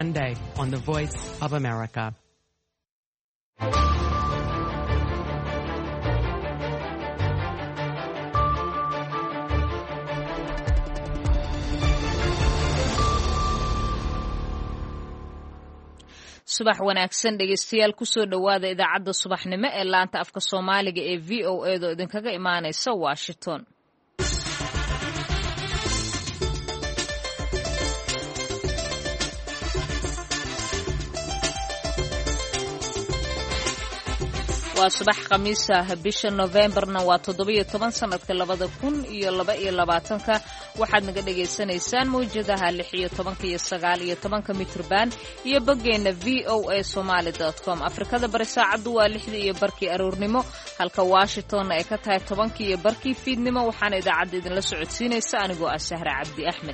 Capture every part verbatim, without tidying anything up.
Monday on the Voice of America. subax wanaagsan dhegeystayaal kusoo dhowaada idaacadda subaxnimo ee laanta afka Soomaaliga ee V O A do idinkaga imaanaysa Washington. waa subax khamiis ah bisha November-na waa toddoba iyo toban sanadka labada kun iyo laba iyo labaatanka waxaad naga dhageysanaysaan mowjadaha lix iyo toban iyo sagaal iyo toban mitrban iyo boggeena v o a somali dot com. Afrikada bari saacadu waa lixda iyo barkii aroornimo halka Washington ay ka tahay tobankii iyo barkii fiidnimo. waxaan idaacadda idinla socodsiinaysa anigoo ah Sahra Cabdi Axmed.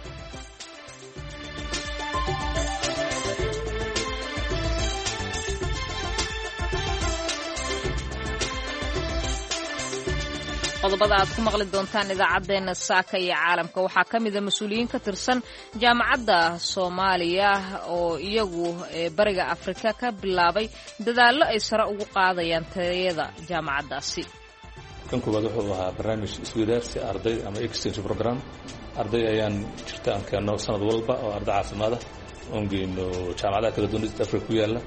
qodobada aad ku maqli doontaan idaacadeena saaka iyo caalamka waxaa ka mid ah mas'uuliyiin ka tirsan jaamacadda Soomaaliya oo iyagu bariga Afrika ka bilaabay dadaallo ay sare ugu qaadayaan tayada jaamacaddaasi. kan koowaad wuxuu ahaa barnaamij isweydaarsi arday ama exchange program arday ayaan jirta aan keeno sanad walba oo arday caafimaad ah oo geeyno jaamacadaha kala duwan ee Afrika ku yaala.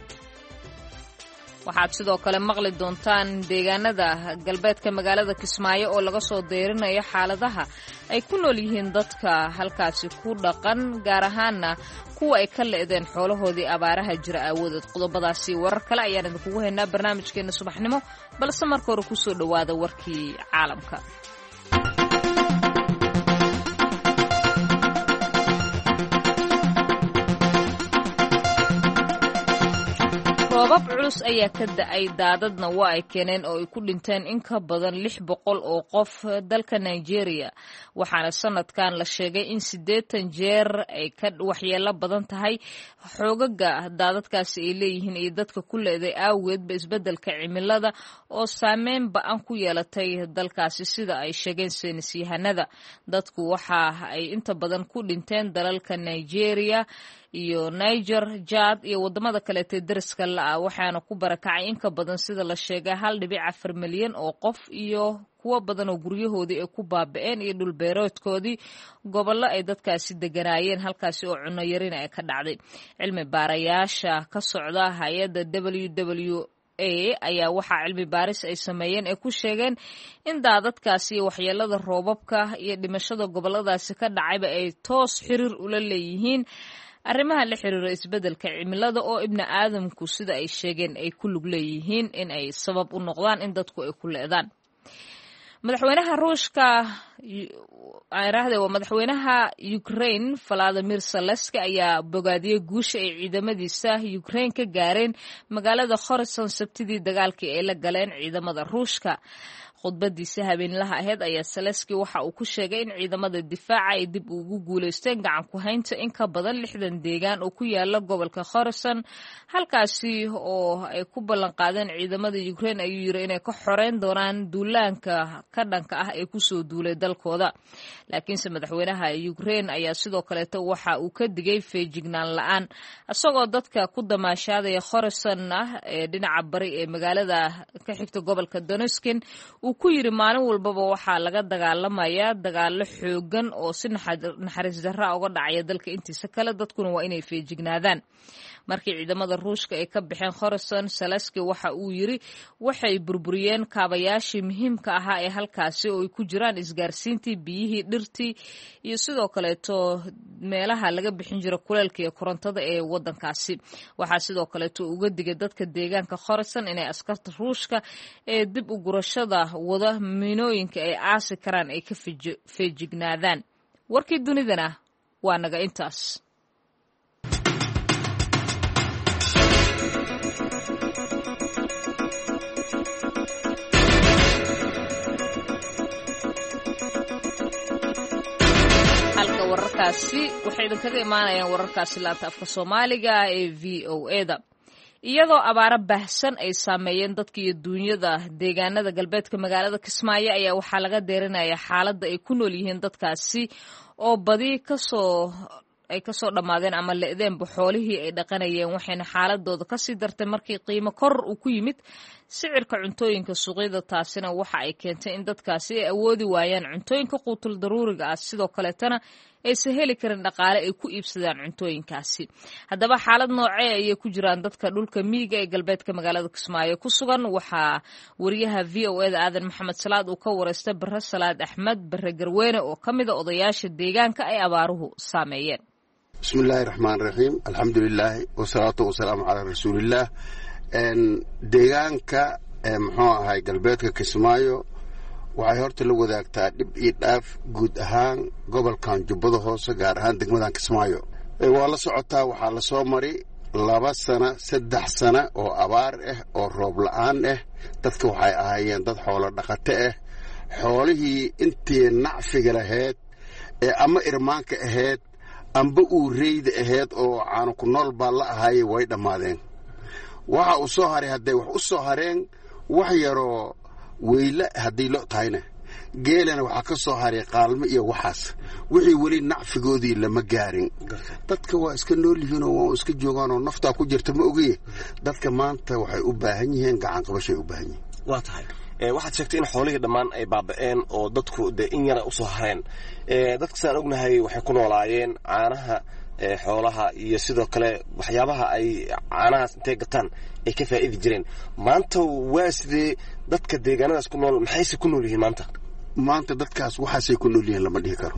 waxaad sidoo kale maqli doontaan deegaanada galbeedka magaalada Kismaayo oo laga soo deerinayo xaaladaha ay ku nool yihiin dadka halkaasi ku dhaqan gaar ahaanna kuwa ay ka leedeen xoolahoodii abaaraha jira aawadood. qodobadaasi warar kale ayaan idinkugu haynaa barnaamijkeena subaxnimo balse marka hore ku soo dhowaada warkii caalamka. roobab culus ayaa ka da'ay daadadna waa ay keeneen oo ay ku dhinteen in ka badan lix boqol oo qof dalka Nigeria waxaana sanadkan la sheegay in siddeetan jeer ay ka waxyeelo badan tahay xoogaga daadadkaasi ay leeyihiin iyo dadka ku leeday awgeedba isbeddelka cimilada oo saameyn ba'an ku yeelatay dalkaasi sida ay sheegeen saynisyahanada. dadku waxa ay inta badan ku dhinteen dalalka Nigeria iyo Niger, Chad iyo wadamada kale ee dariska la ah waxaana ku barakacay in ka badan sida la sheegay hal dhibic afar milyan oo qof iyo kuwa badan oo guryahoodii ay ku baaba'een iyo dhul beeroodkoodii gobollo ay dadkaasi deganaayeen halkaasi oo cunno yarina ay ka dhacday. cilmi baarayaasha ka socda hay'adda W W A ayaa waxaa cilmi baaris ay sameeyeen ee ku sheegeen in daadadkaasi iyo waxyeelada roobabka iyo dhimashada gobolladaasi ka dhacayba ay toos xiriir ula leeyihiin arrimaha la xiriira isbeddelka cimilada oo ibni aadamku sida ay sheegeen ay ku lug leeyihiin in ay sabab u noqdaan in dadku ay ku leedaan. madaxweynaha ruushka ayraahday waa madaxweynaha Ukraine Volodymyr Zelensky ayaa bogaadiyay guusha ay ciidamadiisa Ukraine ka gaareen magaalada Kherson sabtidii dagaalkii ay la galeen ciidamada Ruushka. khudbadiisa habeenlaha ahayd ayaa Zelensky waxa uu ku sheegay in ciidamada difaaca ay dib ugu guuleysteen gacan ku haynta in ka badan lixdan deegaan oo ku yaala gobolka Kherson halkaasi oo ay ku ballan qaadeen ciidamada Ukraine ayuu yiri inay ka xoreyn doonaan duulaanka ka dhanka ah ee ku soo duulay dalkooda. laakiinse madaxweynaha Ukraine ayaa sidoo kale waxa uu ka digay feejignaan la'aan asagoo dadka ku damaashaadaya Kherson ah ee dhinaca bari ee magaalada ka xigta gobolka Donetsk uu ku yiri maalin walbaba waxaa laga dagaalamayaa dagaallo xoogan oo si naxariis darro uga dhacaya dalka intiisa kale dadkuna waa inay feejignaadaan. markii ciidamada Ruushka ay ka baxeen Kherson Zelensky waxa uu yiri waxay burburiyeen kaabayaashii muhiimka ahaa ee halkaasi oo ay ku jiraan isgaarsiintii biyihii dhirtii iyo sidoo kaleeto meelaha laga bixin jira kuleelka iyo korontada ee wadankaasi. waxaa sidoo kaleeto uga digay dadka deegaanka Kherson inay askarta Ruushka ee dib u gurashada wada miinooyinka ay aasi karaan ay ka feejignaadaan. warkii dunidana waa naga intaas. wararkaasi waxay idinkaga imaanayaan wararkaasi laanta afka Soomaaliga ee V O A da. iyadoo abaaro baahsan ay saameeyeen dadka iyo duunyada deegaanada galbeedka magaalada Kismaayo ayaa waxaa laga deerinayaa xaaladda ay ku nool yihiin dadkaasi oo badi ka soo ay kasoo dhammaadeen ama le'deenba xoolihii ay dhaqanayeen waxayna xaaladooda kasii dartay markii qiimo koror uu ku yimid sicirka cuntooyinka suuqyada taasina waxa ay keentay in dadkaasi ay awoodi waayaan cuntooyinka quutul daruuriga ah sidoo kaleetana aysan heli karin dhaqaale ay ku iibsadaan cuntooyinkaasi haddaba xaalad noocee ayay ku jiraan dadka dhulka miyiga ee galbeedka magaalada Kismaayo ku sugan waxaa wariyaha V O A da Aadan Maxamed Salaad uu ka wareystay Barre Salaad Axmed Barre Garweyne oo ka mid ah odayaasha deegaanka ay abaaruhu saameeyeen bismillaahi raxmaani raxiim alxamdulillaah wasalaatu wasalaamu calaa rasuulillaah deegaanka muxuu ahay galbeedka Kismaayo waxay horta la wadaagtaa dhib iyo dhaaf guud ahaan gobolkan Jubbada Hoose gaar ahaan degmadan Kismaayo waa la socotaa waxaa la soo mari laba sano saddex sano oo abaar ah oo roob la'aan ah dadka waxay ahaayeen dad xoolo dhaqato ah xoolihii intii nacfiga lahayd ee ama irmaanka ahayd amba uu reeyda ahayd oo caano ku nool baa la ahaayay way dhammaadeen waxa uu soo haray hadday wax u soo hareen wax yaroo weyla haddii loo tahayna geelana waxaa ka soo haray qaalmo iyo waxaas wixii weli nacfigoodii lama gaarin dadka waa iska nool yihiin oo waa iska joogaan oo naftaa ku jirta ma ogiye dadka maanta waxay u baahan yihiin gacan qabashay u baahan yihiin waa tahay waxaad sheegtay in xoolihii dhammaan ay baaba'een oo dadku dee in yara u soo hareen dadka sidaan ognahay waxay ku noolaayeen caanaha xoolaha iyo sidoo kale waxyaabaha ay caanahaas intay gataan ay ka faa'iidi jireen maanta waa sidee dadka deegaanadaas ku nool maxayse ku nool yihiin maanta maanta dadkaas waxaasay ku nool yihiin lama dhihi karo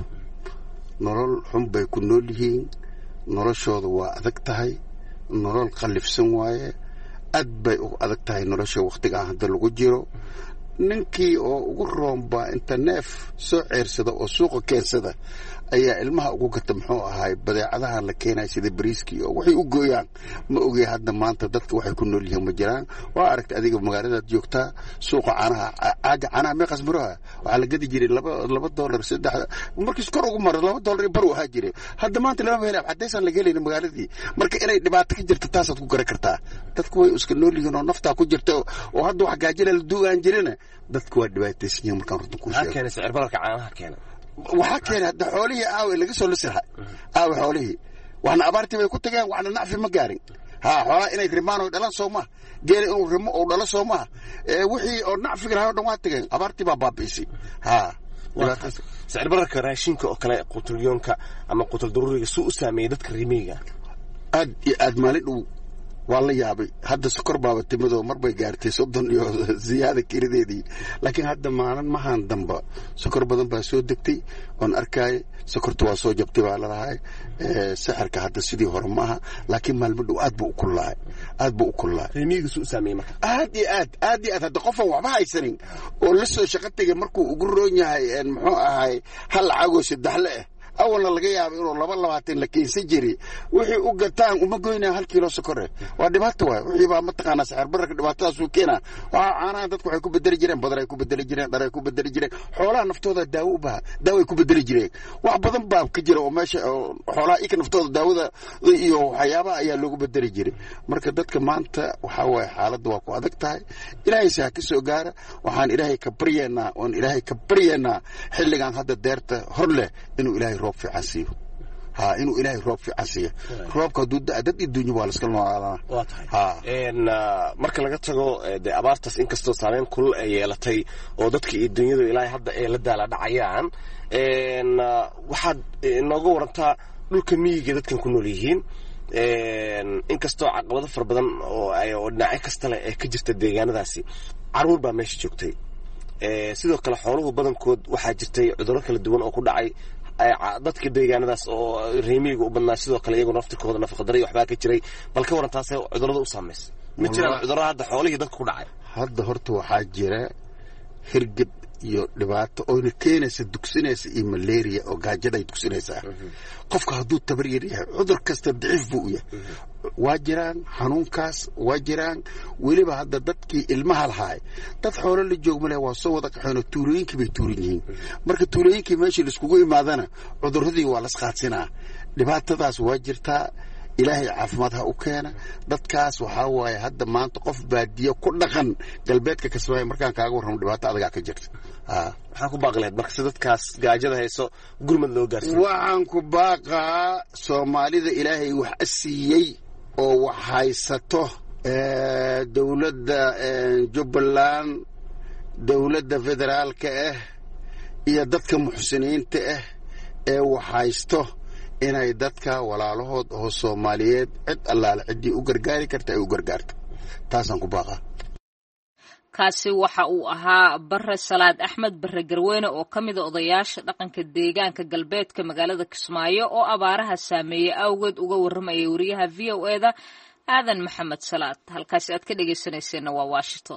nolol xun bay ku nool yihiin noloshooda waa adag tahay nolol qallifsan waaye aad bay u adag tahay nolosha wakhtigaan hadda lagu jiro ninkii oo ugu roomba inta neef soo ceersada oo suuqa keensada ayaa ilmaha ugu gata muxuu ahaay badeecadaha la keenay sida bariiskii oo waxay u gooyaan ma ogay hadda maanta dadka waxay ku nool yihiin ma jiraan waa aragtay adiga magaaladaad joogtaa suuqa caanaha caaga caanaha meeqas maroha waxaa la gadi jiray laba laba dollar saddex markiis kor ugu mara laba dollar bar waxaa jiray hadda maanta lama helaa cadaysan laga helayna magaaladii marka inay dhibaato ka jirto taasaad ku garan kartaa dadku way iska nool yihiin oo naftaa ku jirta oo hadda wax gaajina la duugaan jirina dadku waa dhibaataysan yihiin markaan runta ku sheego keenay sicir bararka caanaha keenay waxaa keenay hadda xoolihii aawe laga soo lisirha aawe xoolihii waxna abaartii bay ku tageen waxna nacfi ma gaarin ha xoolaha inay rimaan oo dhalan soo maha geela inuu rimo oo dhalo soo maha wixii oo nacfiga lahaa oo dhan waa tageen abaartii baa baabi'isay ha sicir bararka raashinka oo kale quutulyoonka ama quutul daruuriga suu u saameeyey dadka rimiga aad iyo aad maalin dhow waa la yaabay hadda sokor baaba timidoo mar bay gaartay soddon iyo ziyaada kelideedii laakiin hadda maalin mahan damba sokor badan baa soo degtay oon arkay sokorta waa soo jabtay baa lalahay sixirka hadda sidii hore maaha laakiin maalmo dhow aad buu u kullaay aad buu u kullaay rimiga suu saameeyey marka aad iyo aad aad iyo aad hadda qofan waxba haysanin oo la soo shaqo tegay markuu ugu roon yahay muxuu ahay hal lacagoo saddexle ah awalna laga yaabay inuu laba labaatan la keensan jiray wixii u gataan uma goynaa hal kiilo sokore waa dhibaato waay wixii baa mataqaanaa sicir bararka dhibaatadaas uu keenaa waxaa caanaha dadku waxay ku bedeli jireen badar ay ku bedeli jireen dhar ay ku bedeli jireen xoolaha naftooda daawo u baha daawo ay ku bedeli jireen wax badan baa ka jira oo meesha xoolaha ika naftooda daawada iyo waxyaabaha ayaa loogu bedeli jiray marka dadka maanta waxaa waaye xaaladda waa ku adag tahay ilaahay saa ka soo gaara waxaan ilaahay ka baryeennaa oon ilaahay ka baryeennaa xilligan hadda deerta hor leh inuu ilaahay roob fiican siiyo ha inuu ilaahay roob fiican siiyo roobka hadduu da dad iyo dunya waa la iska noolaalana waa tahay ha marka laga tago dee abaartaas inkastoo saameyn kulul ay yeelatay oo dadka iyo dunyadu ilaahay hadda ay la daala dhacayaan waxaad inooga warantaa dhulka miyiga dadkan ku nool yihiin inkastoo caqabado fara badan oo ay oo dhinacyo kasta leh ee ka jirta deegaanadaasi caruur baa meesha joogtay sidoo kale xooluhu badankood waxaa jirtay cudurro kala duwan oo ku dhacay dadka deegaanadaas oo reemiga u badnaa sidoo kale iyagoo naftirkooda nafaqadaro iyo waxbaa ka jiray bal ka waran taasee cudurrada u saamaysay ma jiraan cudurro hadda xoolihii dadka ku dhacay hadda horta waxaa jira hirgab iyo dhibaato oyna keenaysa dugsinaysa iyo malaria oo gaajada ay dugsinaysaa qofka hadduu tabar yar yahay cudur kasta daciif buu u yahay waa jiraan xanuunkaas waa jiraan weliba hadda dadkii ilmaha lahaay dad xoolo la joogmale waa soo wada qaxeenoo tuulooyinkii bay tuuran yihiin marka tuulooyinkii meeshii laiskugu imaadana cudurradii waa lasqaadsinaa dhibaatadaas waa jirtaa ilaahay caafimaad ha u keena dadkaas waxaa waaye hadda maanta qof baadiyo ku dhaqan galbeedka Kismaayo markaan kaaga warramo dhibaato adagaa ka jirta maxaa ku baaqleed marka si dadkaas gaajada hayso gurmad loo gaarsiiyo waxaan ku baaqaa Soomaalida ilaahay wax siiyey oo wax haysato dawladda Jubbaland dawladda federaalka ah iyo dadka muxsiniinta ah ee wax haysto inay dadka walaalahood oo Soomaaliyeed cid allaale cidii u gargaari karta ay u gargaarto taasaan ku baaqaa kaasi waxa uu ahaa Barre Salaad Axmed Barre Garweyne oo kamid ah odayaasha dhaqanka deegaanka galbeedka magaalada Kismaayo oo abaaraha saameeyay awgeed uga warramayay wariyaha V O A da Aadan Maxamed Salaad halkaas aad ka dhageysanayseena waa Washington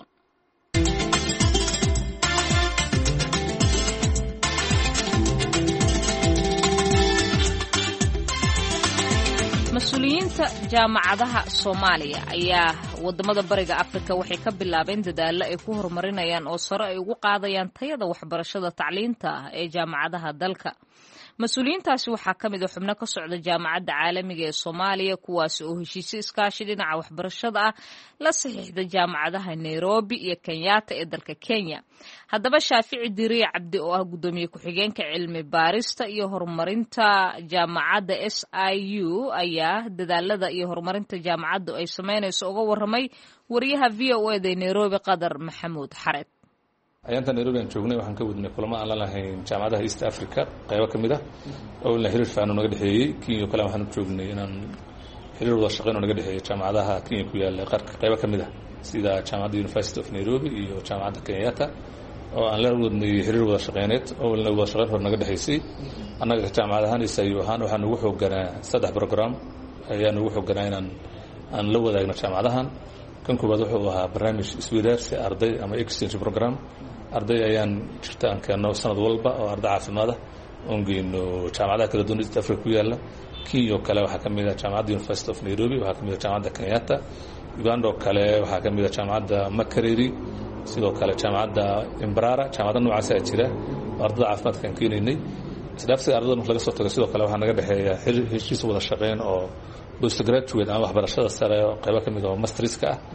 mas-uuliyiinta jaamacadaha Soomaaliya ayaa wadamada bariga Afrika waxay ka bilaabeen dadaalo ay ku horumarinayaan oo sare ay ugu qaadayaan tayada waxbarashada tacliinta ah ee jaamacadaha dalka mas-uuliyiintaasi waxaa ka mid ah xubno ka socda jaamacadda caalamiga ee Soomaaliya kuwaas oo heshiisyo iskaashi dhinaca waxbarashada ah la saxiixda jaamacadaha Nairobi iyo Kenyatta ee dalka Kenya haddaba Shaafici Diriye Cabdi oo ah gudoomiye ku-xigeenka cilmi baarista iyo horumarinta jaamacadda S I U ayaa dadaalada iyo horumarinta jaamacaddu ay sameynayso uga warramay wariyaha V O A da Nairobi Qadar Maxamuud Xareed ayaanta Nairobi aan joognay waxaan ka wadnay kulamo aan la lahayn jaamacadaha East Africa qaybo kamid ah oo la xiriir fiican naga dhaxeeyay Kenya kale waxaan joognay inaan xiriir wada shaqeyn naga dhaxeeyay jaamacadaha Kenya ku yaal qaybo kamid ah sida jaamacadda University of Nairobi iyo jaamacadda Kenyatta oo aan la wadnay xiriir wada shaqeyneed oo la wada shaqeyn hor naga dhaxeysay annaga jaamacadahan S I U ahaan waxaan ugu xooganaa saddex program ayaan ugu xooganaa inaan aan la wadaagno jaamacadahan kan koowaad wuxuu ahaa barnaamij isweydaarsi arday ama exchange program arday ayaan jirta aan keeno sanad walba oo arday caafimaad ah oo geeyno jaamacadaha kala duwan ee Afrika ku yaala Kenya kale waxa kamid ah jaamacadda University of Nairobi waxa kamid ah jaamacadda Kenyatta Uganda kale waxa kamid ah jaamacadda Makerere sidoo kale jaamacadda Imbrara jaamacadda noocaas ah jira arday caafimaad kan keenaynay isdhaafsiga ardayda marka laga soo tago sidoo kale waxa naga dhaxeeya heshiis wada shaqeyn oo postgraduate ama waxbarashada sare oo qayb ka mid ah masterska ah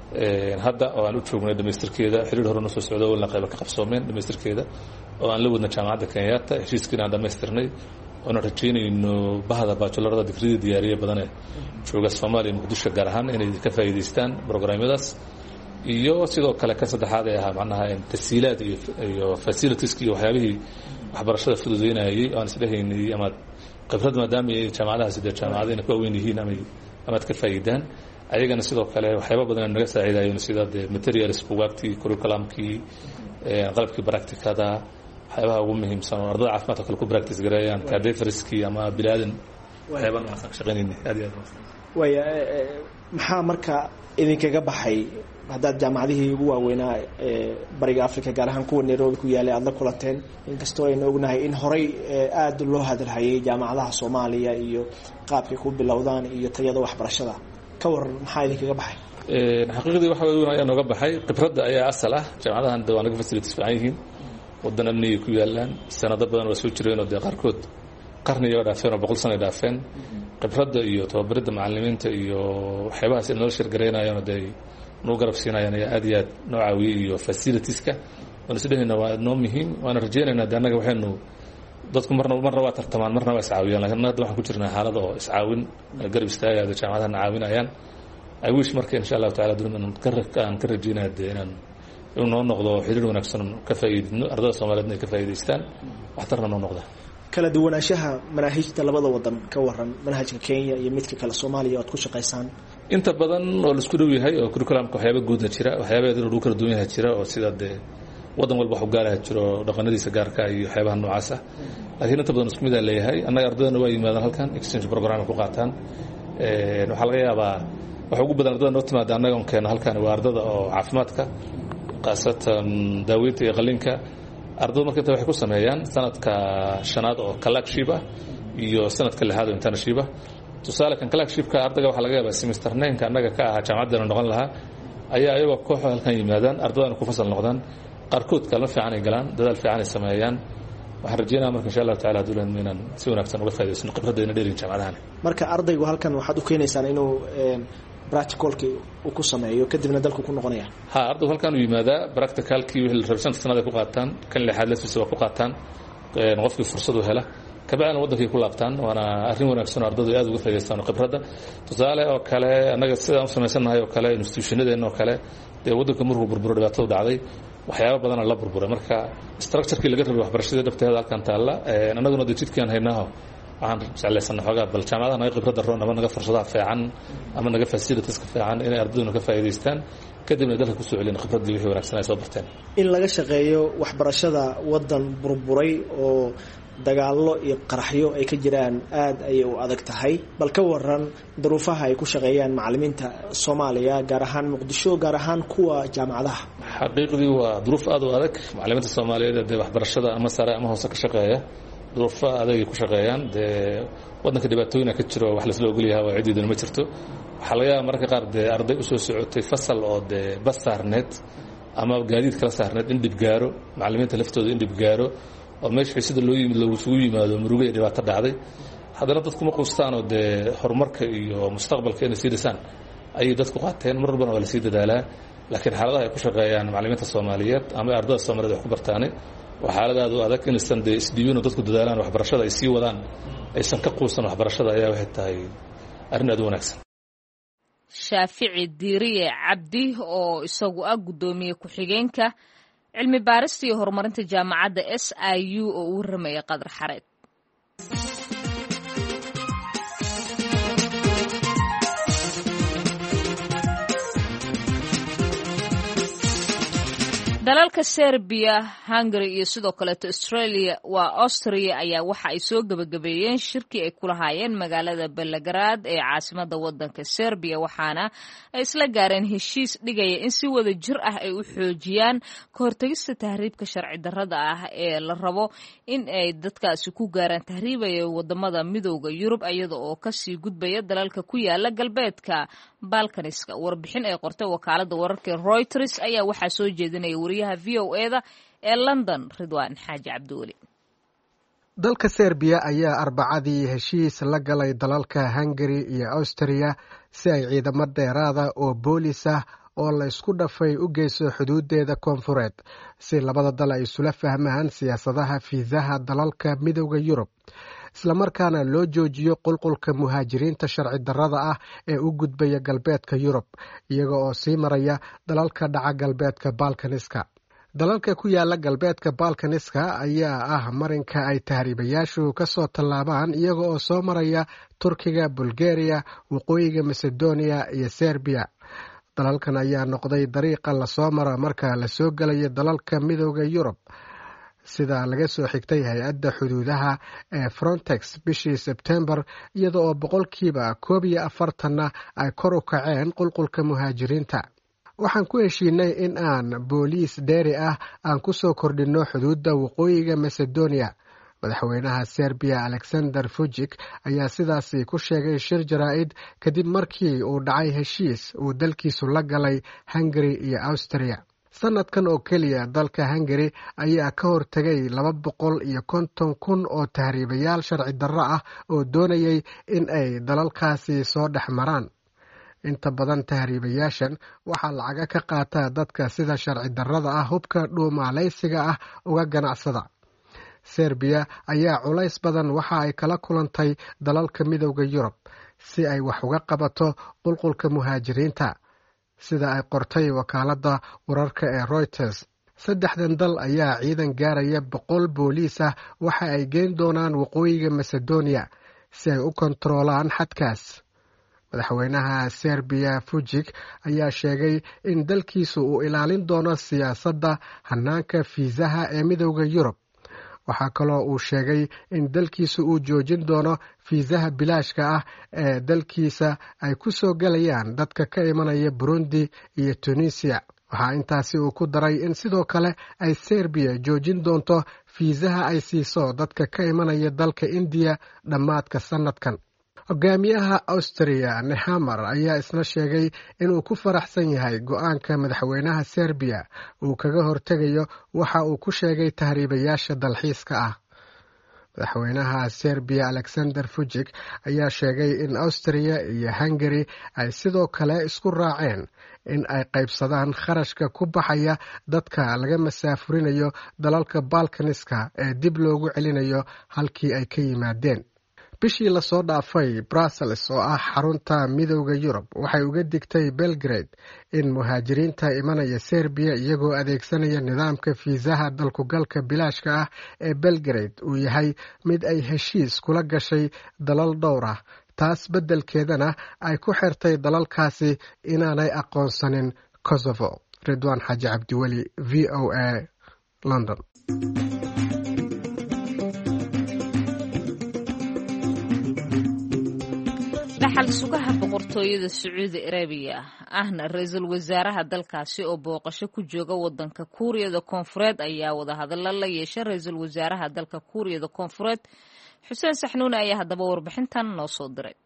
ee hadda oo aan u joognay dhameystirkeeda xiriir hore soo socdo oo la qayb ka qabsoomeen dhameystirkeeda oo aan la wadna jaamacadda Kenyatta heshiiskiina aan dhameystirnay oo aan rajaynayno bahda bachelorada degree diyaariye badan ee jooga Soomaaliya Muqdisho gaar ahaan inay ka faa'iideystaan programyadaas iyo sidoo kale ka saddexaad ee ah macnaha tasiilaad iyo facilities iyo waxyaabihii waxbarashada fududeynayay oo aan isdhahaynay ama khibrad maadaama ay jaamacadaha sida jaamacadaha ku weyn yihiin ama ama ka faa'iidaan ayagana sidoo kale waxyaabo badan naga saaciidayeen sida materials buugaagtii curriculumkii ee qalabkii practicada waxyaabaha ugu muhiimsan oo ardayda caafimaadka kale ku practice gareeyaan cadaveriski ama bilaadan waxyaabaha aan shaqeynayay aad iyo aad way maxaa marka idinkaga baxay haddaad jaamacadihii ugu waaweynaa ee bariga Afrika gaar ahaan kuwa Nairobi ku yaalay aad la kulanteen inkastoo aynu ognahay in horey aad loo hadalhayay jaamacadaha Soomaaliya iyo qaabkay ku bilowdaan iyo tayada waxbarashada ka war maxaa idinkaga baxay ee xaqiiqdii waxa weyn ayaa nooga baxay khibradda ayaa asal ah jaamacadahan dawaan laga facilities fiican yihiin waddan amni ku yaalaan sanado badan oo soo jireen oo qaarkood qarniyo dhaafeen oo boqol sano dhaafeen khibradda iyo tababarida macallimiinta iyo waxyaabahaas in nolosha gareynayaan oo noo garab siinayaan aad iyo aad noo caawiyay iyo facilitieska oo sidoo waa noo muhiim waana rajaynaynaa anaga waxaanu dadku marna marna waa tartamaan marna waa iscaawiyaan laakiin hadda waxaan ku jirnaa xaalad oo iscaawin garab istaagaya jaamacadaha caawinayaan ay wish marka insha Allah taala dunaan aan ka rajaynaa inaan inuu noqdo xiriir wanaagsan ka faa'iideyno ardayda Soomaaliyeed ay ka faa'iideystaan waxtarna noo noqdo kala duwanaanshaha manhajta labada wadan ka waran manhajka Kenya iyo midka kale Soomaaliya oo ku shaqeysaan inta badan oo la isku dhow yahay oo curriculumka waxyaabo guudna jira waxyaabo aad u kala duwan yahay jira oo sida wadan walba wax gaar ah jiro dhaqanadiisa gaarka iyo waxyaabaha noocaas ah laakiin inta badan isku mid ah leeyahay annaga ardayda waa yimaadaan halkan exchange program ku qaataan ee waxa laga yaabaa waxa ugu badan ardayda noo timaada annaga on keeno halkan waa ardayda oo caafimaadka qaasatan daaweynta iyo qalinka ardayda marka waxay ku sameeyaan sanadka shanaad oo collective ah iyo sanadka lixaad oo internship ah tusaale kan collective-ka ardayga waxa laga yaabaa semester nine ka annaga ka ah jaamacadda noqon lahaa ayaa ayaga koox halkan yimaadaan ardayda ku fasal noqdaan qaarkood kala fiican ay galaan dadaal fiican ay sameeyaan waxaan rajeynaa marka insha allahu tacala hadduu leedmo inaan si wanaagsan uga faa'idaysano khibraddeena dheerin jaamacadahan. marka ardaygu halkan waxaad u keenaysaan inuu practicalkii uu ku sameeyo kadibna dalku ku noqonaya. ha ardaygu halkan uu yimaadaa practicalkii wixii la rabay shanta sanad ay ku qaataan kan lixaad laftiisa waa ku qaataan qofkii fursad u hela kabacdina waddankay ku laabtaan waana arrin wanaagsan oo ardaydu aad uga faa'idaystaan khibradda. tusaale oo kale annaga sidaan u samaysannahay oo kale institutionadeenna oo kale dee waddanka markuu burburo dhibaatadu dhacday waxyaaba badana la burburay marka structurekii laga rabay waxbarashada dhabteeda halkan taalla annaguna dee jidkaan haynaaho waxaan jeclaysanna xoogaa bal jaamacadaha naga khibradda roon ama naga fursadaha fiican ama naga facilitieska fiican inay ardayduna ka faa'idaystaan kadibna dalka kusoo celin khibraddii wixii wanaagsan ay soo barteen. in laga shaqeeyo waxbarashada waddan burburay oo dagaallo iyo qaraxyo ay ka jiraan aad ayay u adag tahay bal ka waran duruufaha ay ku shaqeeyaan macallimiinta Soomaaliya gaar ahaan Muqdisho gaar ahaan kuwa jaamacadaha. xaqiiqdii waa duruuf aad u adag macallimiinta Soomaaliyeed ee waxbarashada ama sare ama hoose ka shaqeeya duruufo adag ay ku shaqeeyaan dee waddanka dhibaatooyin ka jiro wax la isla ogol yahay waa ciideeduna ma jirto waxaa laga yaabaa marka qaar dee arday u soo socotay fasal oo dee bas saarneed ama gaadiid kala saarneed in dhib gaaro macallimiinta laftooda in dhib gaaro oo meesha sida loo yimid lagu isugu yimaado murugo iyo dhibaato dhacday haddana dadku ma quustaan oo dee horumarka iyo mustaqbalka inay sii dhisaan ayay dadku qaateen mar walbana waa la sii dadaalaa laakiin xaaladaha ay ku shaqeeyaan macallimiinta Soomaaliyeed ama ardayda Soomaaliyeed wax ku bartaane waa xaalad aad u adag in aysan dee isdhiibin oo dadku dadaalaan waxbarashada ay sii wadaan aysan ka quusan waxbarashada ayaa waxay tahay arrin aad u wanaagsan. Shaafici Diiriye Cabdi oo isagu ah gudoomiye ku-xigeenka cilmi baarista iyo horumarinta jaamacadda S I U oo uu warramay Qadar Xareed. dalalka Serbia, Hungary iyo sidoo kale Australia waa Austria ayaa waxa ay soo gabagabeeyeen shirki ay kula hayeen magaalada Belgrade ee caasimadda waddanka Serbia waxaana ay isla gaareen heshiis dhigaya in si wada jir ah ay u xoojiyaan ka hortagista tahriibka sharci darrada ah ee la rabo in ay dadkaasi ku gaaraan tahriibaya wadamada midowga Yurub iyada oo ka sii gudbaya dalalka ku yaala galbeedka Balkaniska. warbixin ay qortay wakaaladda wararka Reuters ayaa waxaa soo jeedinaya wariyaha V O A da ee London Ridwaan Xaaji Cabdiweli. dalka Serbia ayaa arbacadii heshiis la galay dalalka Hungary iyo Austria si ay ciidamo dheeraada oo boolis ah oo la isku dhafay u geyso xuduudeeda koonfureed si labada dal ay isula fahmaan siyaasadaha fiisaha dalalka midowga Yurub islamarkaana loo joojiyo qulqulka muhaajiriinta sharci darrada ah ee u gudbaya galbeedka Yurub iyaga oo sii maraya dalalka dhaca galbeedka Balkaniska. dalalka ku yaala galbeedka Balkaniska ayaa ah marinka ay tahriibayaashu ka soo tallaabaan iyaga oo soo maraya Turkiga, Bulgaria, waqooyiga Macedonia iyo Serbia. dalalkan ayaa noqday dariiqa la soo mara marka la soo galayo dalalka midowga Yurub sida laga soo xigtay hay-adda xuduudaha ee Frontex bishii Sebtembar iyada oo boqolkiiba koob iyo afartanna ay kor u kaceen qulqulka muhaajiriinta. waxaan ku heshiinay in aan booliis dheeri ah aan ku soo kordhinno xuduudda waqooyiga Macedonia. madaxweynaha Serbia Alexander Vučić ayaa sidaasi ku sheegay shir jaraa'id kadib markii uu dhacay heshiis uu dalkiisu la galay Hungary iyo Austria. sanadkan oo keliya dalka Hungary ayaa ka hortagay laba boqol iyo konton kun oo tahriibayaal sharci darro ah oo doonayay in ay dalalkaasi soo dhex maraan. inta badan tahriibayaashan waxaa lacaga ka qaata dadka sida sharci darrada ah hubka dhuumaalaysiga ah uga ganacsada. Serbia ayaa culays badan waxa ay kala kulantay dalalka midowga Yurub si ay wax uga qabato qulqulka muhaajiriinta sida ay qortay wakaaladda wararka ee Reuters. saddexdan dal ayaa ciidan gaaraya boqol booliis ah waxa ay geyn doonaan waqooyiga Macedonia si ay u kontroolaan xadkaas. madaxweynaha Serbia Vučić ayaa sheegay in dalkiisu uu ilaalin doono siyaasadda hanaanka fiisaha ee midowga Yurub. waxaa kaloo uu sheegay in dalkiisu uu joojin doono fiisaha bilaashka ah ee dalkiisa ay ku soo galayaan dadka ka imanaya Burundi iyo Tunisia. waxaa intaasi uu ku daray in sidoo kale ay Serbia joojin doonto fiisaha ay siiso dadka ka imanaya dalka India dhammaadka sanadkan. hogaamiyaha Austria Nehammer ayaa isna sheegay inuu ku faraxsan yahay go'aanka madaxweynaha Serbia uu kaga hortegayo waxa uu ku sheegay tahriibayaasha dalxiiska ah. madaxweynaha serbiya alexander vucic ayaa sheegay in austria iyo hungari ay sidoo kale isku raaceen in ay qaybsadaan kharashka ku baxaya dadka laga masaafurinayo dalalka balkaniska ee dib loogu celinayo halkii ay ka yimaadeen. bishii lasoo dhaafay brussels oo ah xarunta midowda yurub waxay uga digtay belgrade in muhaajiriinta imanaya serbiya iyagoo adeegsanaya nidaamka fiisaha dalkugalka bilaashka ah ee belgrade uu yahay mid ay heshiis kula gashay dalal dhowr ah, taas beddelkeedana ay ku xirtay dalalkaasi inaanay aqoonsanin kosovo. ridwaan xaaji cabdiweli, v o a, London. dhaxal sugaha boqortooyada Sacuudi Arabiya ahna ra'iisul wasaaraha dalkaasi oo booqasho ku jooga wadanka Kuuriyada Koonfureed ayaa wada hadallo la yeeshay ra'iisul wasaaraha dalka Kuuriyada Koonfureed Xuseen Saxnuuni ayaa haddaba warbixintan noo soo diray.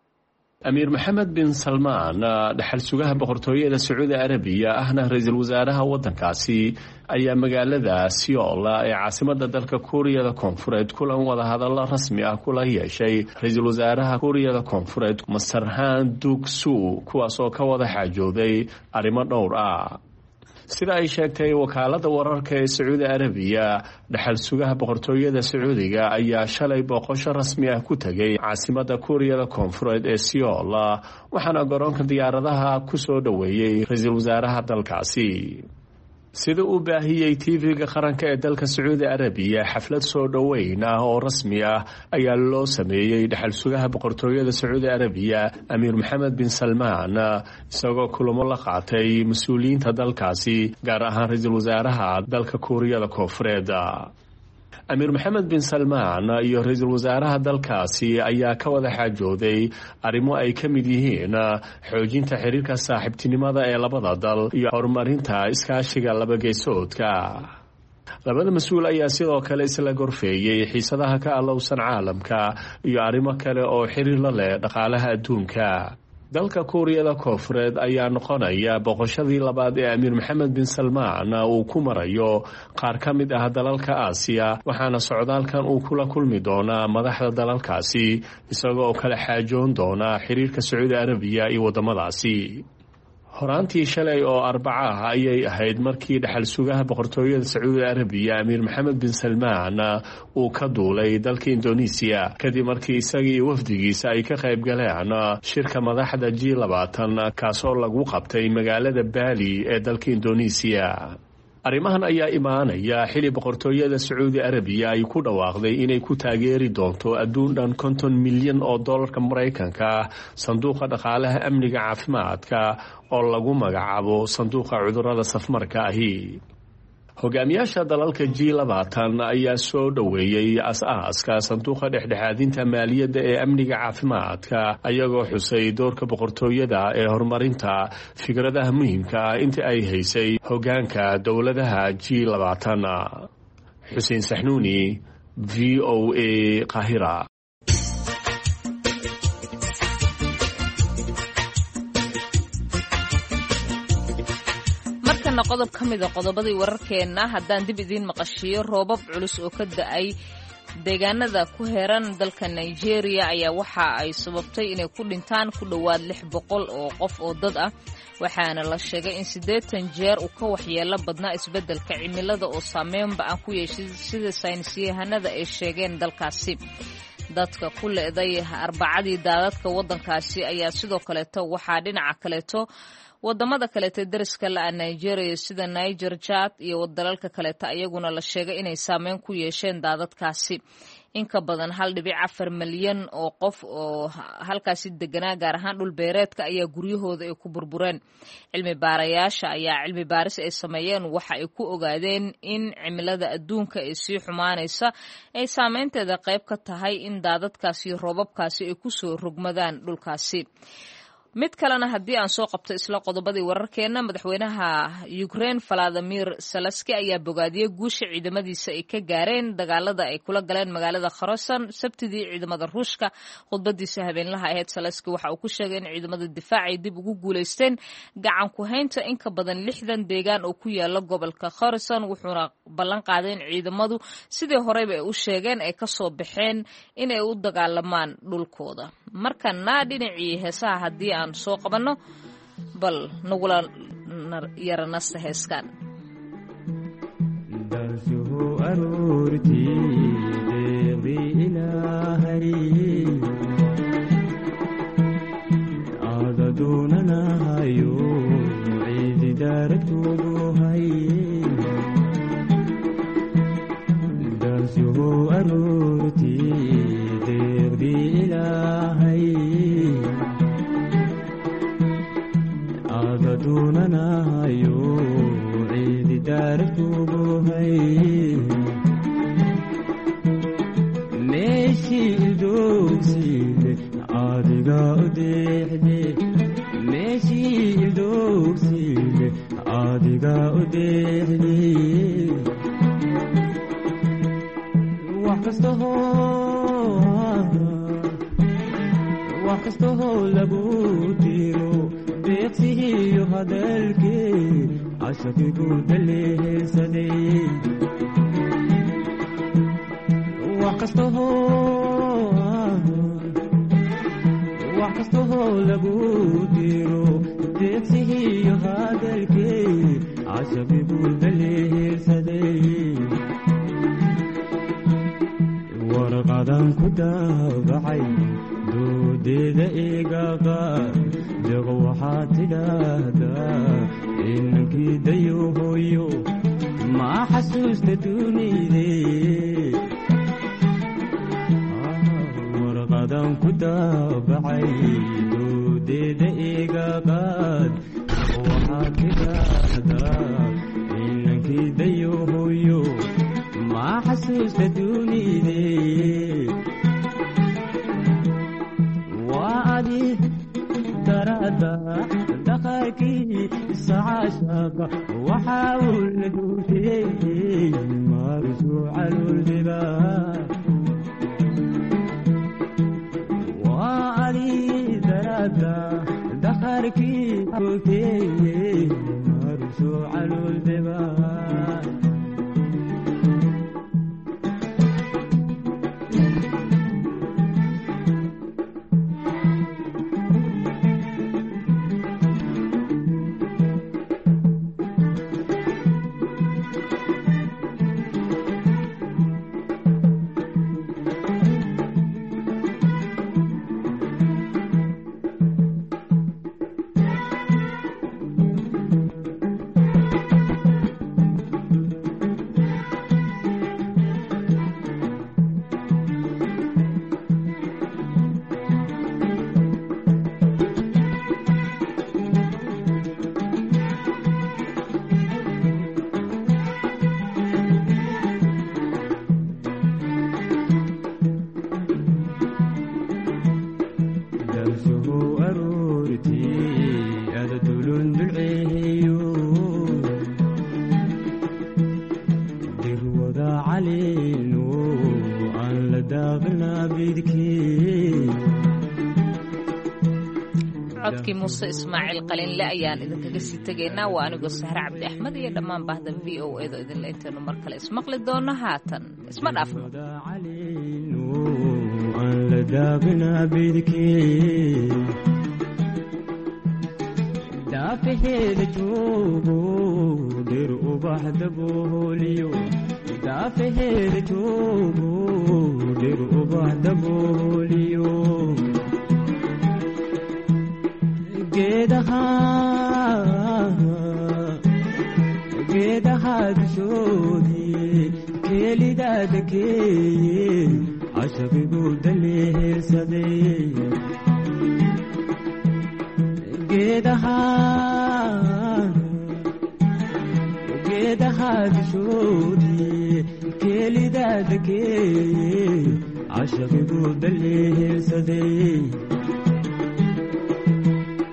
أمير محمد بن سلمان dhaxal sugaha boqortooyada Sacuudi Arabiya ahna ra'iisul wasaaraha wadankaasi ayaa magaalada Seoul ee caasimadda dalka Kuuriyada Koonfureed kulan wada hadallo rasmi ah kula yeeshay ra'iisul wasaaraha Kuuriyada Koonfureed Masar Han Duuk-soo kuwaas oo ka wada xaajooday arrimo dhowr ah. sida ay sheegtay wakaalada wararka ee Sacuudi Arabiya dhaxal sugaha boqortooyada Sacuudiga ayaa shalay booqasho rasmi ah ku tagay caasimadda Kuuriyada Koonfureed ee Seoul waxaana garoonka diyaaradaha ku soo dhaweeyay ra'iisul wasaaraha dalkaasi. sida uu baahiyay T V-ga qaranka ee dalka Sacuudi Arabiya xaflad soo dhaweyn ah oo rasmi ah ayaa loo sameeyay dhaxal sugaha boqortooyada Sacuudi Arabiya Amir Mohammed bin Salman isagoo kulamo la qaatay mas'uuliyiinta dalkaasi gaar ahaan ra'iisul wasaaraha dalka Kuuriyada Koonfureed. Amir Mohammed bin Salman iyo ra'iisul wasaaraha dalkaasi ayaa ka wada xaajooday arrimo ay ka mid yihiin xoojinta xiriirka saaxiibtinimada ee labada dal iyo horumarinta iskaashiga laba geesoodka. labada mas'uul ayaa sidoo kale isla gorfeeyay xiisadaha ka alowsan caalamka iyo arrimo kale oo xiriir la leh dhaqaalaha adduunka. dalka Kuuriyada Koonfureed ayaa noqonaya boqoshadii labaad ee Amir Mohammed bin Salman uu ku marayo qaar ka mid ah dalalka Aasiya waxaana socdaalkan uu kula kulmi doonaa madaxda dalalkaasi isagoo kala xaajoon doona xiriirka Sacuudi Arabiya iyo wadamadaasi. horaantii shalay oo Arbacaha ayay ahayd markii dhaxal sugaha boqortooyada Sacuudi Arabiya Amir Mohammed bin Salman uu ka duulay dalka Indonesia kadib markii isagii wafdigiisa ay ka qayb galeen shirka madaxda G labaatan kaasoo lagu qabtay magaalada Bali ee dalka Indonesia. arrimahan ayaa imaanaya xili boqortooyada Sacuudi Arabiya ay ku dhawaaqday inay ku taageeri doonto adduun dhan konton milyan oo dollarka Mareykanka sanduuqa dhaqaalaha amniga caafimaadka oo lagu magacaabo sanduuqa cudurrada safmarka ahi. hogaamiyaasha dalalka G labaatan ayaa soo dhaweeyay aas-aaska sanduuqa dhexdhexaadinta maaliyadda ee amniga caafimaadka ayagoo xusay doorka boqortooyada ee horumarinta fikradaha muhiimka ah intii ay haysay hogaanka dowladaha G labaatan. Xuseen Saxnuuni, V O A, Qaahira. qodob ka mid ah qodobadii wararkeena haddaan dib idiin maqashiyo roobab culus oo ka da'ay deegaanada ku heeran dalka Nigeria ayaa waxa ay sababtay inay ku dhintaan ku dhowaad lix boqol oo qof oo dad ah waxaana la sheegay in siddeetan jeer uu ka waxyeelo badnaa isbeddelka cimilada oo saameyn ba'an ku yeeshay sida saynisyahanada ay sheegeen dalkaasi. dadka ku leeday arbacadii daadadka wadankaasi ayaa sidoo kaleeto waxaa dhinaca kaleeto wadamada kaleeto dariska la Nigeria sida Niger, Chad iyo dalalka kaleeto ayaguna la sheegay inay saameyn ku yeesheen daadadkaasi. in ka badan hal dhibic afar milyan oo qof oo halkaasi deganaa gaar ahaan dhul beereedka ayaa guryahooda ay ku burbureen. cilmi baarayaasha ayaa cilmi baaris ay sameeyeen waxa ay ku ogaadeen in cimilada adduunka ay sii xumaanaysa ay saameynteeda qayb ka tahay in daadadkaasi roobabkaasi ay ku soo rogmadaan dhulkaasi. mid kalena haddii aan soo qabto isla qodobadii wararkeena madaxweynaha Ukraine Volodymyr Zelensky ayaa bogaadiyay guusha ciidamadiisa ay ka gaareen dagaalada ay kula galeen magaalada Kherson sabtidii ciidamada Ruushka khudbadiisa habeenlaha ahayd Zelensky waxa uu ku sheegay in ciidamada difaac ay dib ugu guuleysteen gacan ku haynta in ka badan lixdan deegaan oo ku yaala gobolka Kherson wuxuuna ballan qaaday in ciidamadu sidii horeyba ay u sheegeen ay ka soo baxeen in ay u dagaalamaan dhulkooda markana dhinacii heesaha haddii aan soo qabanno bal nagula yaranasta heeskan dansuhu aroortii deeqdi ilaahay aadadoonanahayo ciidi daaradkoodu hay dansuhu aroortii deeqdi ilaahay aadadoonanahayo ciidi daaradkoodu hay meeshii ildoogsiide adiga u deexde meeshii ildoogsiide adiga u deexde wax kastahoo wax kastahoo lagu diro deeqsihiyo hadalkee cashaqigu daleelsaday wax kastahoo wax kastahoo lagu diro deeqsihiyo hadalkee cashaqigu daleelsaday warqadan ku daabacay doodeeda iga qaad deeq waxaa tidhaahdaa inankii dayo hooyo ma xasuusta dunide warqadan ku daabacay doodeeda iga qaad deeq waxaa tidhaahdaa inankii dayo hooyo ma xasuusta dunide waadi darada dhaqaaqii sacaashaqa waxaa uu la duutiyey maarusuu caluldhiba waadi darada dhaqaaqii duutiyey maarusuu caluldhiba codkii muuse ismaaciil qalinle ayaan idinkaga sii tegaynaa waa anigoo sahre cabdi axmed iyo dhammaan baahda v o edo idinle intaynu mar kale ismaqli doono haatan isma dhaafno daafaheeda joogo dhir ubax dabooliyo daafaheeda joogo dhir ubax dabooliyo geedaha geedaha dushoodii keelidaada keeye cashaqigu daleelsaday geedaha geedaha dushoodii keelidaada keeye cashaqigu daleelsaday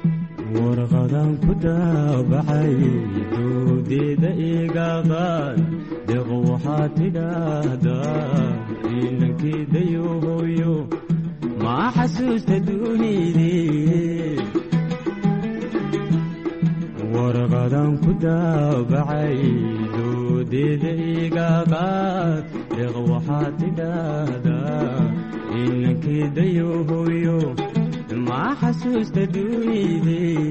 warqadan ku daabacay doodeeda iga qaad deeq waxaad tidhaahdaa inankeedayo hooyo ma xasuusta dunidii warqadan ku daabacay doodeeda iga qaad deeq waxaad tidhaahdaa inankeedayo hooyo ma xasuusta dunidii